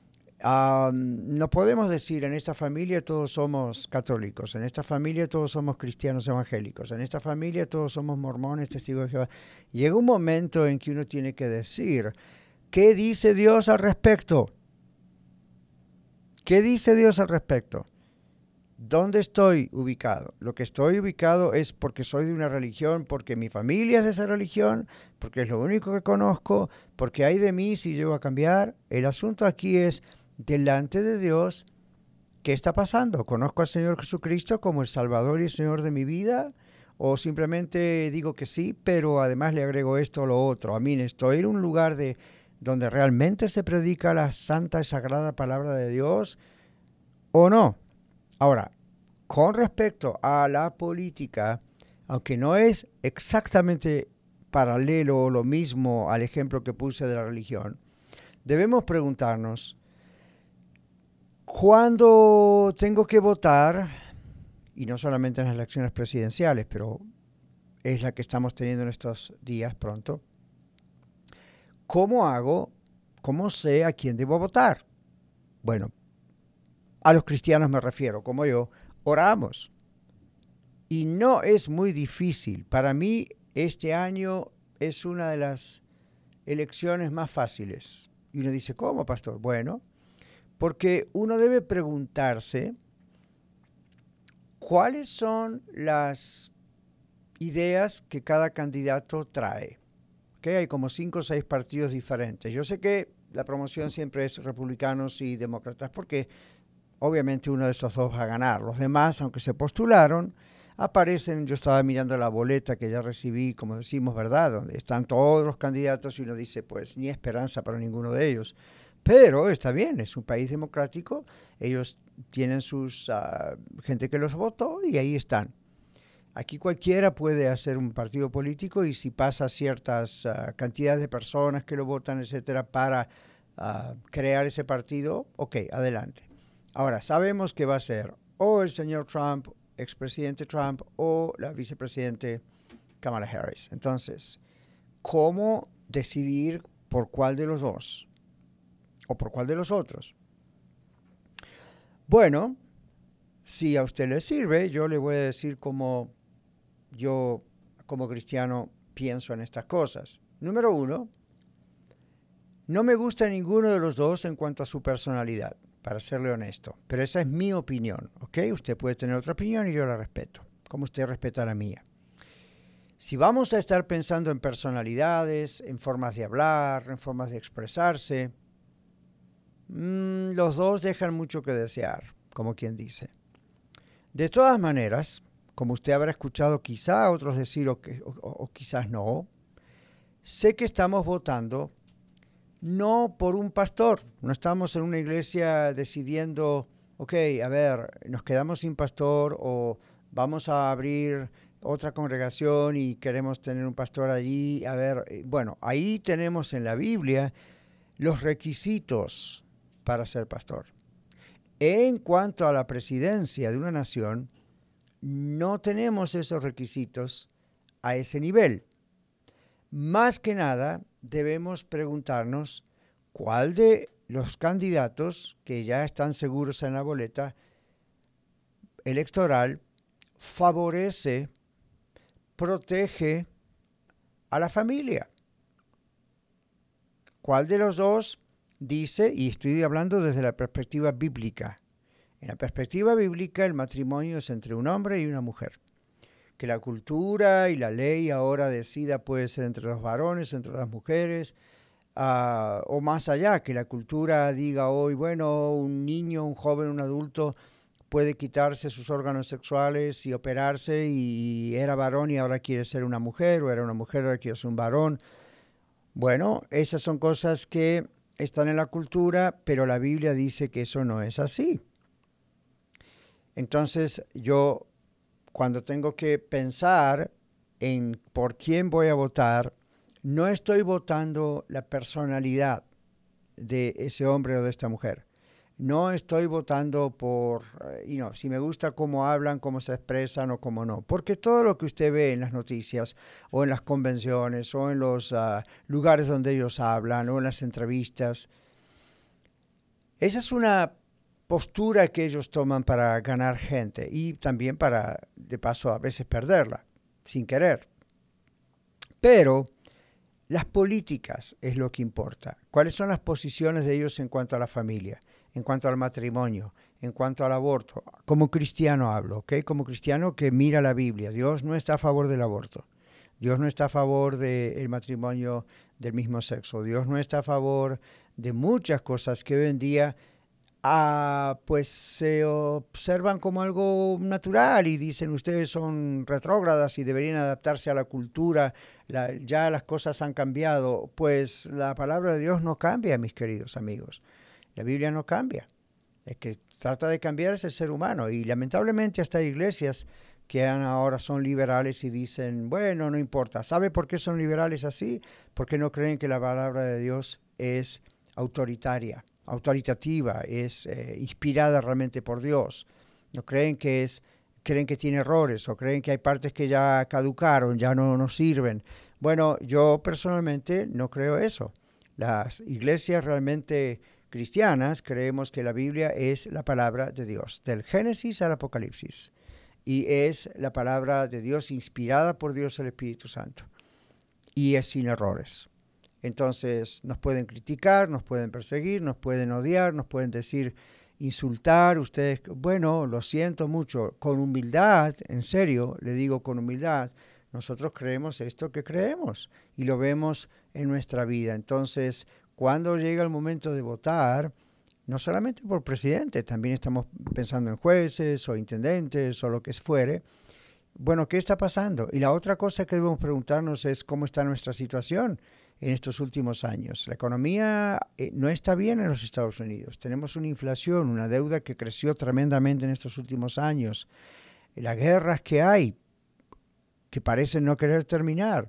No podemos decir en esta familia todos somos católicos, en esta familia todos somos cristianos evangélicos, en esta familia todos somos mormones, testigos de Jehová. Llega un momento en que uno tiene que decir, ¿qué dice Dios al respecto? ¿Qué dice Dios al respecto? ¿Dónde estoy ubicado? Lo que estoy ubicado es porque soy de una religión, porque mi familia es de esa religión, porque es lo único que conozco, porque hay de mí si llego a cambiar. El asunto aquí es, delante de Dios, ¿qué está pasando? ¿Conozco al Señor Jesucristo como el Salvador y el Señor de mi vida? ¿O simplemente digo que sí, pero además le agrego esto o lo otro? A mí estoy en un lugar donde realmente se predica la santa y sagrada palabra de Dios, ¿o no? Ahora, con respecto a la política, aunque no es exactamente paralelo o lo mismo al ejemplo que puse de la religión, debemos preguntarnos, ¿cuándo tengo que votar? Y no solamente en las elecciones presidenciales, pero es la que estamos teniendo en estos días pronto. ¿Cómo hago? ¿Cómo sé a quién debo votar? Bueno, a los cristianos me refiero, como yo, oramos. Y no es muy difícil. Para mí, este año es una de las elecciones más fáciles. Y uno dice, ¿cómo, pastor? Bueno, porque uno debe preguntarse cuáles son las ideas que cada candidato trae. ¿Okay? Hay como 5 o 6 partidos diferentes. Yo sé que la promoción siempre es republicanos y demócratas, porque obviamente uno de esos dos va a ganar. Los demás, aunque se postularon, aparecen. Yo estaba mirando la boleta que ya recibí, como decimos, ¿verdad? Donde están todos los candidatos y uno dice, pues, ni esperanza para ninguno de ellos. Pero está bien, es un país democrático, ellos tienen sus gente que los votó y ahí están. Aquí cualquiera puede hacer un partido político y si pasa ciertas cantidades de personas que lo votan, etcétera, para crear ese partido, ok, adelante. Ahora, sabemos que va a ser o el señor Trump, expresidente Trump, o la vicepresidente Kamala Harris. Entonces, ¿cómo decidir por cuál de los dos? ¿O por cuál de los otros? Bueno, si a usted le sirve, yo le voy a decir cómo yo, como cristiano, pienso en estas cosas. Número 1, no me gusta ninguno de los dos en cuanto a su personalidad, para serle honesto. Pero esa es mi opinión, ¿ok? Usted puede tener otra opinión y yo la respeto, como usted respeta la mía. Si vamos a estar pensando en personalidades, en formas de hablar, en formas de expresarse, los dos dejan mucho que desear, como quien dice. De todas maneras, como usted habrá escuchado quizá a otros decir o quizás no, sé que estamos votando no por un pastor. No estamos en una iglesia decidiendo, ok, a ver, nos quedamos sin pastor o vamos a abrir otra congregación y queremos tener un pastor allí. A ver, bueno, ahí tenemos en la Biblia los requisitos para ser pastor. En cuanto a la presidencia de una nación, no tenemos esos requisitos a ese nivel. Más que nada, debemos preguntarnos cuál de los candidatos que ya están seguros en la boleta electoral favorece, protege a la familia. ¿Cuál de los dos dice, y estoy hablando desde la perspectiva bíblica? En la perspectiva bíblica, el matrimonio es entre un hombre y una mujer. Que la cultura y la ley ahora decida puede ser entre los varones, entre las mujeres, o más allá, que la cultura diga hoy, bueno, un niño, un joven, un adulto puede quitarse sus órganos sexuales y operarse y era varón y ahora quiere ser una mujer, o era una mujer y ahora quiere ser un varón. Bueno, esas son cosas que están en la cultura, pero la Biblia dice que eso no es así. Entonces, yo, cuando tengo que pensar en por quién voy a votar, no estoy votando la personalidad de ese hombre o de esta mujer. No estoy votando por, si me gusta cómo hablan, cómo se expresan o cómo no. Porque todo lo que usted ve en las noticias o en las convenciones o en los lugares donde ellos hablan o en las entrevistas, esa es una postura que ellos toman para ganar gente y también para, de paso, a veces perderla, sin querer. Pero las políticas es lo que importa. ¿Cuáles son las posiciones de ellos en cuanto a la familia, en cuanto al matrimonio, en cuanto al aborto? Como cristiano hablo, ¿ok? Como cristiano que mira la Biblia. Dios no está a favor del aborto. Dios no está a favor del matrimonio del mismo sexo. Dios no está a favor de muchas cosas que hoy en día pues se observan como algo natural y dicen ustedes son retrógradas y deberían adaptarse a la cultura, ya las cosas han cambiado. Pues la palabra de Dios no cambia, mis queridos amigos. La Biblia no cambia. El que trata de cambiar es el ser humano y lamentablemente hasta hay iglesias que ahora son liberales y dicen, bueno, no importa. ¿Sabe por qué son liberales así? Porque no creen que la palabra de Dios es autoritativa, es inspirada realmente por Dios. No creen que tiene errores, o creen que hay partes que ya caducaron, ya no sirven. Bueno, yo personalmente no creo eso. Las iglesias realmente cristianas creemos que la Biblia es la palabra de Dios, del Génesis al Apocalipsis. Y es la palabra de Dios inspirada por Dios el Espíritu Santo. Y es sin errores. Entonces nos pueden criticar, nos pueden perseguir, nos pueden odiar, nos pueden decir, insultar. Ustedes, bueno, lo siento mucho. Con humildad, en serio, le digo con humildad, nosotros creemos esto que creemos y lo vemos en nuestra vida. Entonces, cuando llega el momento de votar, no solamente por presidente, también estamos pensando en jueces o intendentes o lo que fuere. Bueno, ¿qué está pasando? Y la otra cosa que debemos preguntarnos es cómo está nuestra situación en estos últimos años. La economía no está bien en los Estados Unidos. Tenemos una inflación, una deuda que creció tremendamente en estos últimos años. Las guerras que hay, que parecen no querer terminar.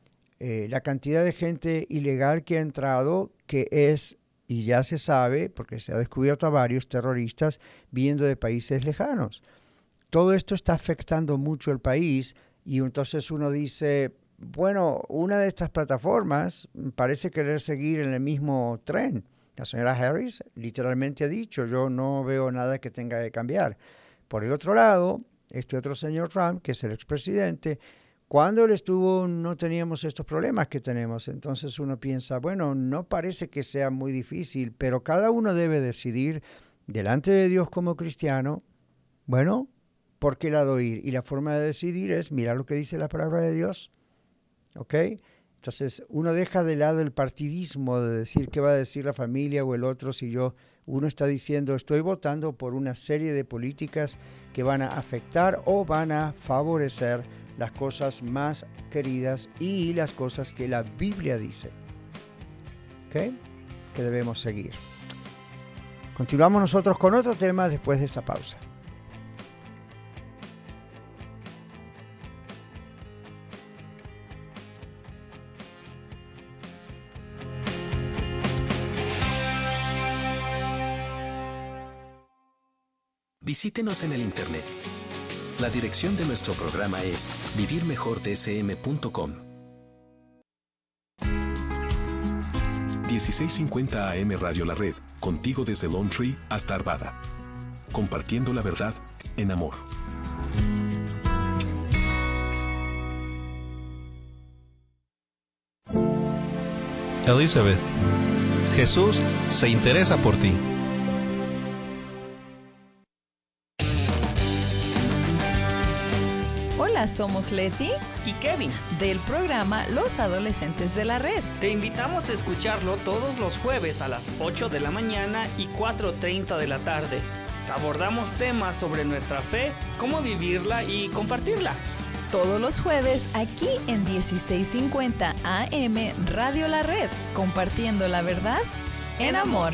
La cantidad de gente ilegal que ha entrado, que es, y ya se sabe, porque se ha descubierto a varios terroristas viniendo de países lejanos. Todo esto está afectando mucho el país y entonces uno dice, bueno, una de estas plataformas parece querer seguir en el mismo tren. La señora Harris literalmente ha dicho, yo no veo nada que tenga que cambiar. Por el otro lado, este otro señor Trump, que es el expresidente, cuando él estuvo no teníamos estos problemas que tenemos. Entonces uno piensa, bueno, no parece que sea muy difícil, pero cada uno debe decidir delante de Dios como cristiano, bueno, ¿por qué lado ir? Y la forma de decidir es mirar lo que dice la palabra de Dios. ¿Ok? Entonces uno deja de lado el partidismo de decir qué va a decir la familia o el otro uno está diciendo estoy votando por una serie de políticas que van a afectar o van a favorecer las cosas más queridas y las cosas que la Biblia dice. ¿Ok? Que debemos seguir. Continuamos nosotros con otro tema después de esta pausa. Visítenos en el internet. La dirección de nuestro programa es vivirmejordsm.com. 1650 AM Radio La Red, contigo desde Lone Tree hasta Arvada. Compartiendo la verdad en amor. Elizabeth, Jesús se interesa por ti. Hola, somos Leti y Kevin del programa Los Adolescentes de la Red. Te invitamos a escucharlo todos los jueves a las 8 de la mañana y 4:30 de la tarde. Abordamos temas sobre nuestra fe, cómo vivirla y compartirla. Todos los jueves aquí en 1650 AM Radio La Red, compartiendo la verdad en amor.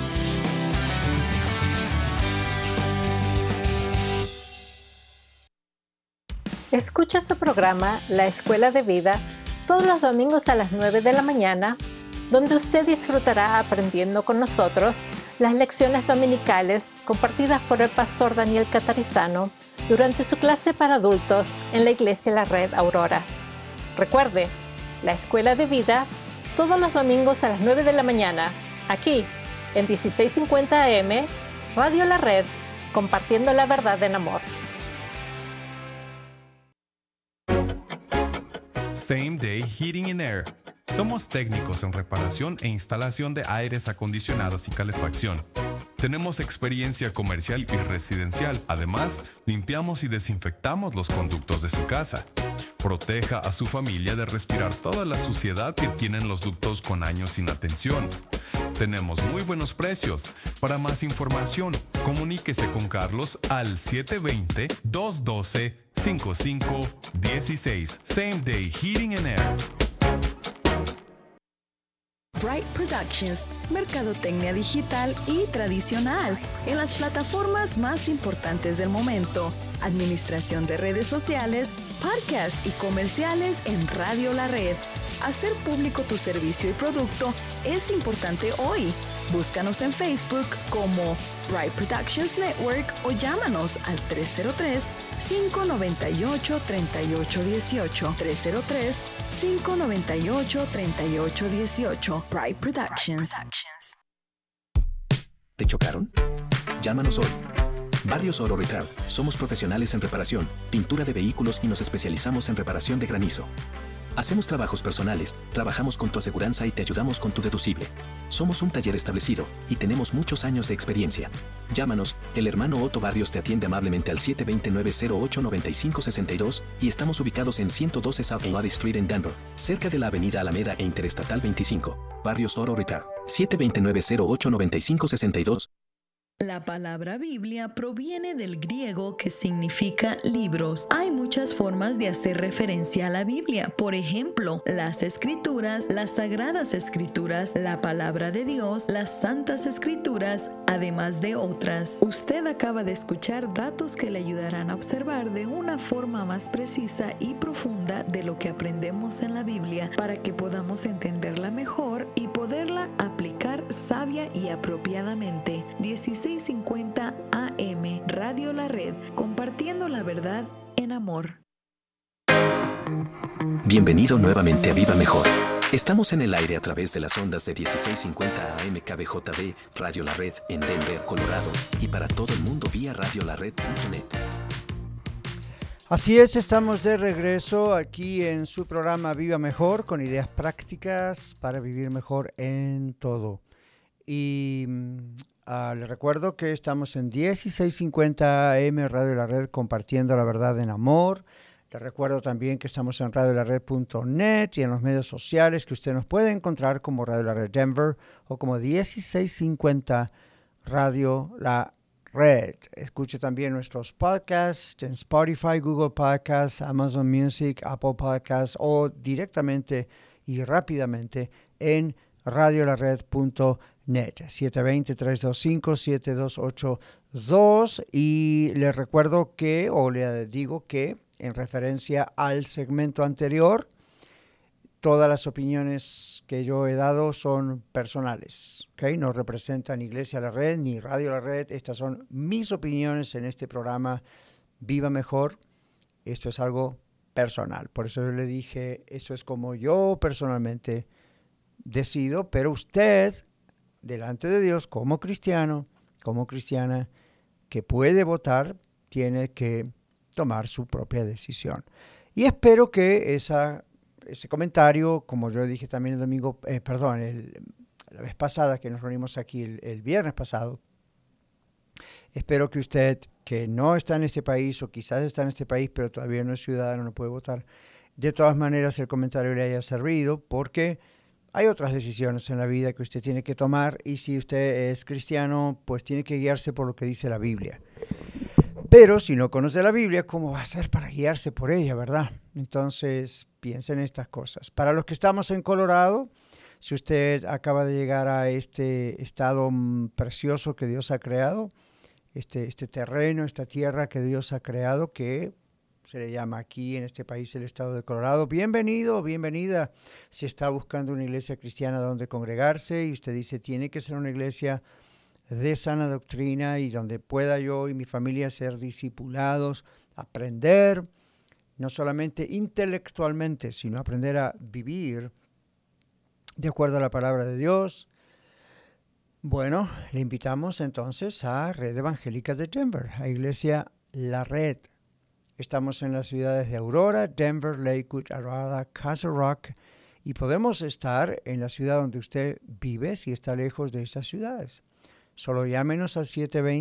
Escucha su programa La Escuela de Vida todos los domingos a las 9 de la mañana, donde usted disfrutará aprendiendo con nosotros las lecciones dominicales compartidas por el pastor Daniel Catarizano durante su clase para adultos en la Iglesia La Red Aurora. Recuerde, La Escuela de Vida todos los domingos a las 9 de la mañana, aquí en 1650 AM, Radio La Red, compartiendo la verdad en amor. Same Day Heating and Air. Somos técnicos en reparación e instalación de aires acondicionados y calefacción. Tenemos experiencia comercial y residencial. Además, limpiamos y desinfectamos los conductos de su casa. Proteja a su familia de respirar toda la suciedad que tienen los ductos con años sin atención. Tenemos muy buenos precios. Para más información, comuníquese con Carlos al 720-212-5516. Same Day Heating and Air. Bright Productions, mercadotecnia digital y tradicional en las plataformas más importantes del momento, administración de redes sociales, podcasts y comerciales en Radio La Red. Hacer público tu servicio y producto es importante hoy. Búscanos en Facebook como Bright Productions Network o llámanos al 303-598-3818. 303-598-3818. Bright Productions. ¿Te chocaron? Llámanos hoy. Barrios Oro Ricard. Somos profesionales en reparación, pintura de vehículos y nos especializamos en reparación de granizo. Hacemos trabajos personales, trabajamos con tu aseguranza y te ayudamos con tu deducible. Somos un taller establecido y tenemos muchos años de experiencia. Llámanos, el hermano Otto Barrios te atiende amablemente al 729-08-9562 y estamos ubicados en 112 South Lottie Street en Denver, cerca de la avenida Alameda e Interestatal 25. Barrios Oro Ricard, 729-08-9562. La palabra Biblia proviene del griego que significa libros. Hay muchas formas de hacer referencia a la Biblia. Por ejemplo, las Escrituras, las Sagradas Escrituras, la Palabra de Dios, las Santas Escrituras, además de otras. Usted acaba de escuchar datos que le ayudarán a observar de una forma más precisa y profunda de lo que aprendemos en la Biblia para que podamos entenderla mejor y poderla aplicar sabia y apropiadamente. 1650 AM, Radio La Red, compartiendo la verdad en amor. Bienvenido nuevamente a Viva Mejor. Estamos en el aire a través de las ondas de 1650 AM KBJD, Radio La Red en Denver, Colorado, y para todo el mundo vía radiolared.net. Así es, estamos de regreso aquí en su programa Viva Mejor, con ideas prácticas para vivir mejor en todo. Y les recuerdo que estamos en 1650 AM Radio La Red, compartiendo la verdad en amor. Les recuerdo también que estamos en radiolared.net y en los medios sociales, que usted nos puede encontrar como Radio La Red Denver o como 1650 Radio La Red. Escuche también nuestros podcasts en Spotify, Google Podcasts, Amazon Music, Apple Podcasts o directamente y rápidamente en radiolared.net 720-325-7282. Y les recuerdo que, o le digo que, en referencia al segmento anterior, todas las opiniones que yo he dado son personales, ¿okay? No representan Iglesia La Red ni Radio La Red. Estas son mis opiniones en este programa Viva Mejor. Esto es algo personal. Por eso yo le dije, eso es como yo personalmente decido, pero usted, delante de Dios, como cristiano, como cristiana, que puede votar, tiene que tomar su propia decisión. Y espero que ese comentario, como yo dije también el domingo, la vez pasada que nos reunimos aquí, el viernes pasado, espero que usted, que no está en este país o quizás está en este país, pero todavía no es ciudadano, no puede votar, de todas maneras el comentario le haya servido, porque hay otras decisiones en la vida que usted tiene que tomar, y si usted es cristiano, pues tiene que guiarse por lo que dice la Biblia. Pero si no conoce la Biblia, ¿cómo va a ser para guiarse por ella, verdad? Entonces, piensen en estas cosas. Para los que estamos en Colorado, si usted acaba de llegar a este estado precioso que Dios ha creado, este terreno, esta tierra que Dios ha creado, que se le llama aquí en este país el estado de Colorado, bienvenido, bienvenida. Si está buscando una iglesia cristiana donde congregarse y usted dice, tiene que ser una iglesia de sana doctrina y donde pueda yo y mi familia ser discipulados, aprender, no solamente intelectualmente, sino aprender a vivir de acuerdo a la palabra de Dios. Bueno, le invitamos entonces a Red Evangélica de Denver, a Iglesia La Red. Estamos en las ciudades de Aurora, Denver, Lakewood, Arvada, Castle Rock, y podemos estar en la ciudad donde usted vive si está lejos de estas ciudades. Solo llámenos al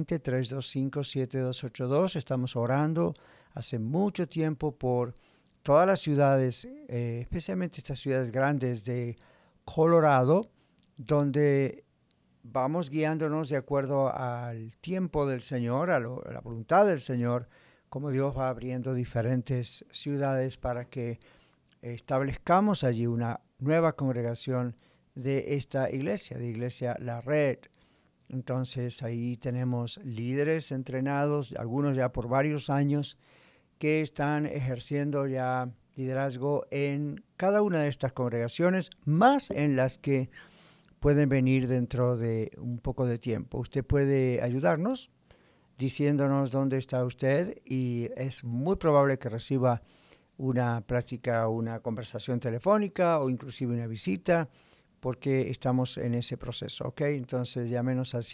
720-325-7282. Estamos orando hace mucho tiempo por todas las ciudades, especialmente estas ciudades grandes de Colorado, donde vamos guiándonos de acuerdo al tiempo del Señor, a la voluntad del Señor, como Dios va abriendo diferentes ciudades para que establezcamos allí una nueva congregación de esta iglesia, de Iglesia La Red. Entonces ahí tenemos líderes entrenados, algunos ya por varios años, que están ejerciendo ya liderazgo en cada una de estas congregaciones, más en las que pueden venir dentro de un poco de tiempo. Usted puede ayudarnos diciéndonos dónde está usted y es muy probable que reciba una plática, una conversación telefónica o inclusive una visita, porque estamos en ese proceso, ¿ok? Entonces llámenos al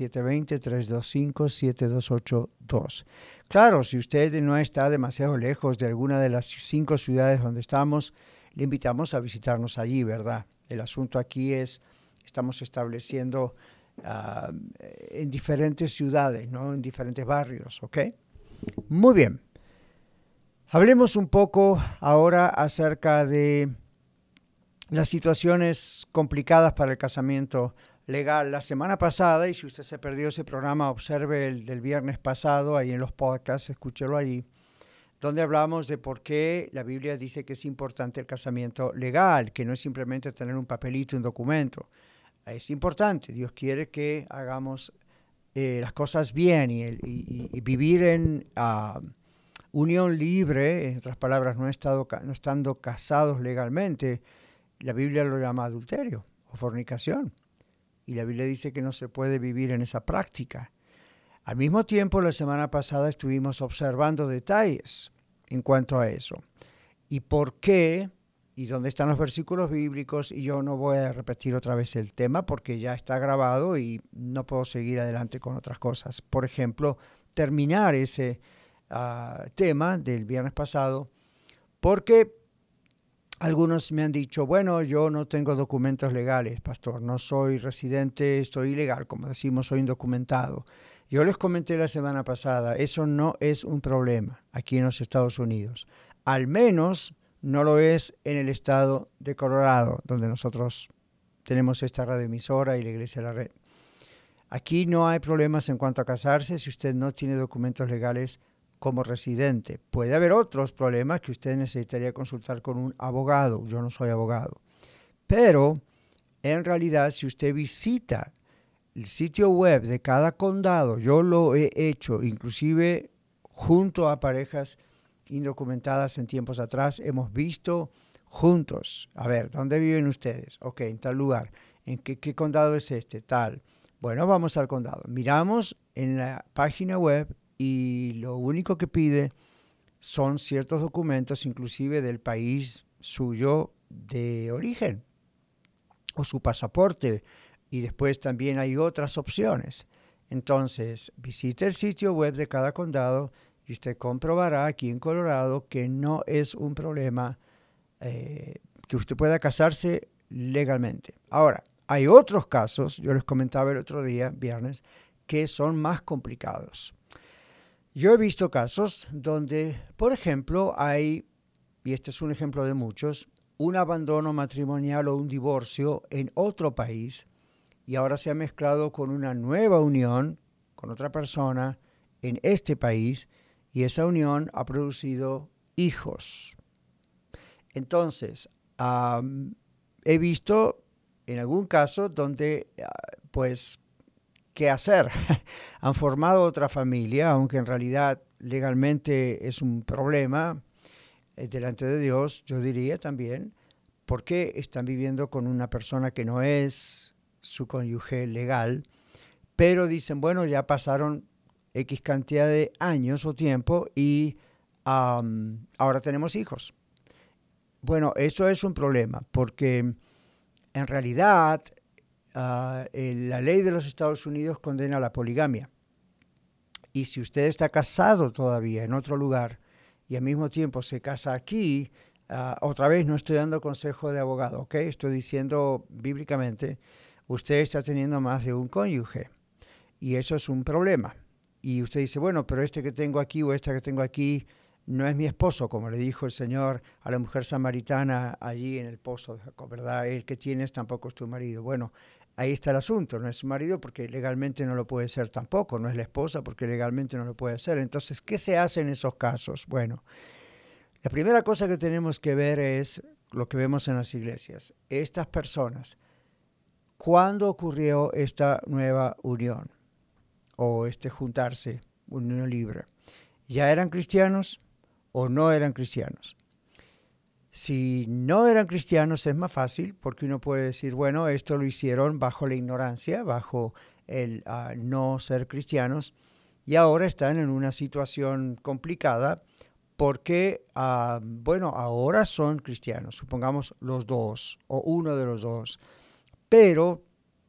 720-325-7282. Claro, si usted no está demasiado lejos de alguna de las 5 ciudades donde estamos, le invitamos a visitarnos allí, ¿verdad? El asunto aquí es, estamos estableciendo en diferentes ciudades, ¿no? En diferentes barrios, ¿ok? Muy bien. Hablemos un poco ahora acerca de las situaciones complicadas para el casamiento legal. La semana pasada, y si usted se perdió ese programa, observe el del viernes pasado, ahí en los podcasts, escúchelo allí, donde hablamos de por qué la Biblia dice que es importante el casamiento legal, que no es simplemente tener un papelito, un documento. Es importante, Dios quiere que hagamos las cosas bien y vivir en unión libre, en otras palabras, no estando casados legalmente. La Biblia lo llama adulterio o fornicación. Y la Biblia dice que no se puede vivir en esa práctica. Al mismo tiempo, la semana pasada estuvimos observando detalles en cuanto a eso. ¿Y por qué? ¿Y dónde están los versículos bíblicos? Y yo no voy a repetir otra vez el tema porque ya está grabado y no puedo seguir adelante con otras cosas. Por ejemplo, terminar ese tema del viernes pasado porque algunos me han dicho, bueno, yo no tengo documentos legales, pastor, no soy residente, estoy ilegal, como decimos, soy indocumentado. Yo les comenté la semana pasada, eso no es un problema aquí en los Estados Unidos. Al menos no lo es en el estado de Colorado, donde nosotros tenemos esta radioemisora y la Iglesia de la Red. Aquí no hay problemas en cuanto a casarse si usted no tiene documentos legales como residente. Puede haber otros problemas que usted necesitaría consultar con un abogado. Yo no soy abogado. Pero, en realidad, si usted visita el sitio web de cada condado, yo lo he hecho, inclusive junto a parejas indocumentadas en tiempos atrás, hemos visto juntos, a ver, ¿dónde viven ustedes? Ok, en tal lugar. ¿En qué condado es este? Tal. Bueno, vamos al condado. Miramos en la página web y lo único que pide son ciertos documentos, inclusive del país suyo de origen o su pasaporte, y después también hay otras opciones. Entonces, visite el sitio web de cada condado y usted comprobará aquí en Colorado que no es un problema que usted pueda casarse legalmente. Ahora, hay otros casos, yo les comentaba el otro día, viernes, que son más complicados. Yo he visto casos donde, por ejemplo, hay, y este es un ejemplo de muchos, un abandono matrimonial o un divorcio en otro país y ahora se ha mezclado con una nueva unión con otra persona en este país y esa unión ha producido hijos. Entonces, he visto en algún caso donde, ¿qué hacer? Han formado otra familia, aunque en realidad legalmente es un problema delante de Dios, yo diría también, porque están viviendo con una persona que no es su cónyuge legal, pero dicen, bueno, ya pasaron X cantidad de años o tiempo y ahora tenemos hijos. Bueno, eso es un problema, porque en realidad la ley de los Estados Unidos condena la poligamia. Y si usted está casado todavía en otro lugar y al mismo tiempo se casa aquí, otra vez no estoy dando consejo de abogado, ¿ok? Estoy diciendo bíblicamente, usted está teniendo más de un cónyuge y eso es un problema. Y usted dice, bueno, pero este que tengo aquí o esta que tengo aquí no es mi esposo, como le dijo el Señor a la mujer samaritana allí en el pozo de Jacob, ¿verdad? El que tienes tampoco es tu marido. Bueno, ahí está el asunto, no es su marido porque legalmente no lo puede ser tampoco, no es la esposa porque legalmente no lo puede ser. Entonces, ¿qué se hace en esos casos? Bueno, la primera cosa que tenemos que ver es lo que vemos en las iglesias. Estas personas ¿cuándo ocurrió esta nueva unión o juntarse, unión libre? ¿Ya eran cristianos o no eran cristianos? Si no eran cristianos es más fácil porque uno puede decir, bueno, esto lo hicieron bajo la ignorancia, bajo el no ser cristianos, y ahora están en una situación complicada porque, ahora son cristianos, supongamos los dos o uno de los dos, pero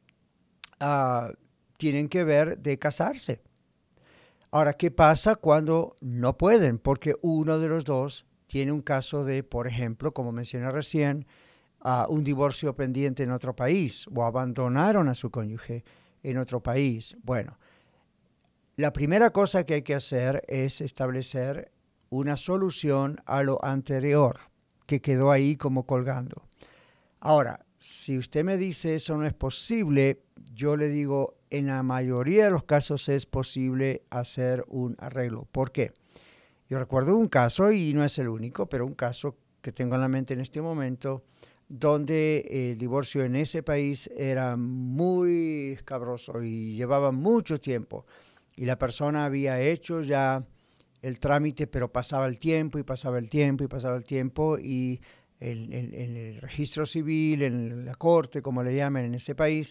tienen que ver de casarse. Ahora, ¿qué pasa cuando no pueden? Porque uno de los dos tiene un caso de, por ejemplo, como mencioné recién, un divorcio pendiente en otro país o abandonaron a su cónyuge en otro país. Bueno, la primera cosa que hay que hacer es establecer una solución a lo anterior que quedó ahí como colgando. Ahora, si usted me dice eso no es posible, yo le digo, en la mayoría de los casos es posible hacer un arreglo. ¿Por qué? Yo recuerdo un caso, y no es el único, pero un caso que tengo en la mente en este momento, donde el divorcio en ese país era muy escabroso y llevaba mucho tiempo. Y la persona había hecho ya el trámite, pero pasaba el tiempo y pasaba el tiempo y pasaba el tiempo, y en el registro civil, en la corte, como le llaman en ese país,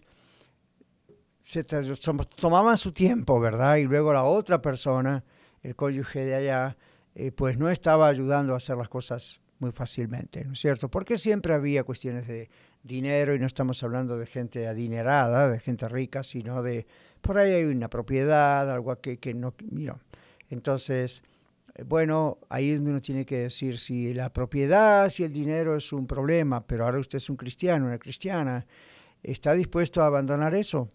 tomaban su tiempo, ¿verdad? Y luego la otra persona, el cónyuge de allá, pues no estaba ayudando a hacer las cosas muy fácilmente, ¿no es cierto? Porque siempre había cuestiones de dinero, y no estamos hablando de gente adinerada, de gente rica, sino de, por ahí hay una propiedad, algo que no, Entonces, bueno, ahí es donde uno tiene que decir si la propiedad, si el dinero es un problema, pero ahora usted es un cristiano, una cristiana, ¿está dispuesto a abandonar eso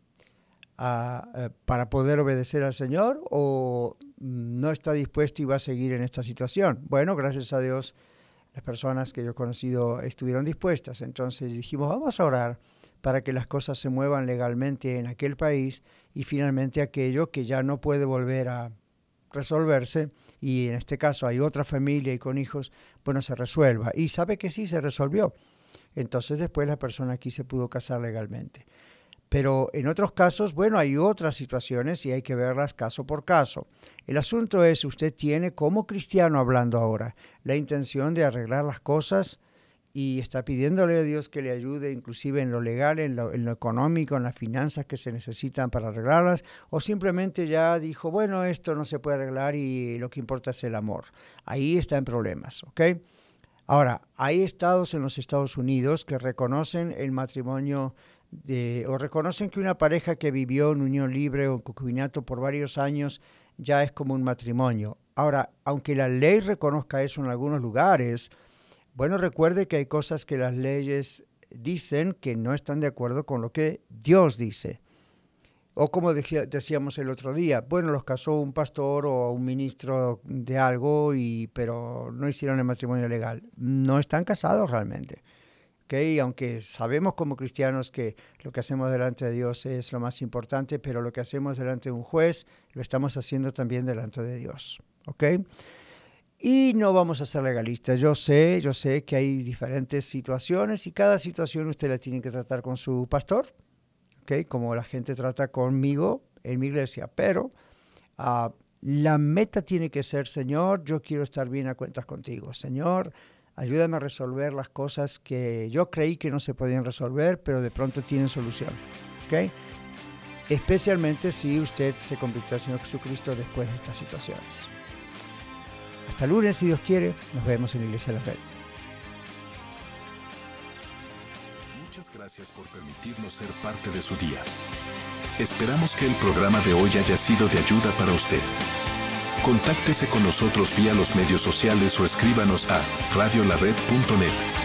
para poder obedecer al Señor, o no está dispuesto y va a seguir en esta situación? Bueno, gracias a Dios, las personas que yo he conocido estuvieron dispuestas. Entonces dijimos, vamos a orar para que las cosas se muevan legalmente en aquel país, y finalmente aquello que ya no puede volver a resolverse, y en este caso hay otra familia y con hijos, bueno, se resuelva. Y sabe que sí, se resolvió. Entonces después la persona aquí se pudo casar legalmente. Pero en otros casos, bueno, hay otras situaciones y hay que verlas caso por caso. El asunto es, usted tiene como cristiano hablando ahora la intención de arreglar las cosas y está pidiéndole a Dios que le ayude inclusive en lo legal, en lo económico, en las finanzas que se necesitan para arreglarlas, o simplemente ya dijo, bueno, esto no se puede arreglar y lo que importa es el amor. Ahí está en problemas, ¿ok? Ahora, hay estados en los Estados Unidos que reconocen el matrimonio o reconocen que una pareja que vivió en unión libre o en concubinato por varios años ya es como un matrimonio. Ahora, aunque la ley reconozca eso en algunos lugares, bueno, recuerde que hay cosas que las leyes dicen que no están de acuerdo con lo que Dios dice. O como decíamos el otro día, bueno, los casó un pastor o un ministro de algo, pero no hicieron el matrimonio legal. No están casados realmente. ¿Okay? Aunque sabemos como cristianos que lo que hacemos delante de Dios es lo más importante, pero lo que hacemos delante de un juez lo estamos haciendo también delante de Dios. ¿Okay? Y no vamos a ser legalistas. Yo sé que hay diferentes situaciones y cada situación usted la tiene que tratar con su pastor, ¿okay? Como la gente trata conmigo en mi iglesia. Pero la meta tiene que ser, Señor, yo quiero estar bien a cuentas contigo. Señor, ayúdame a resolver las cosas que yo creí que no se podían resolver, pero de pronto tienen solución. ¿Okay? Especialmente si usted se convirtió al Señor Jesucristo después de estas situaciones. Hasta el lunes, si Dios quiere, nos vemos en la Iglesia de la Red. Muchas gracias por permitirnos ser parte de su día. Esperamos que el programa de hoy haya sido de ayuda para usted. Contáctese con nosotros vía los medios sociales o escríbanos a radiolared.net.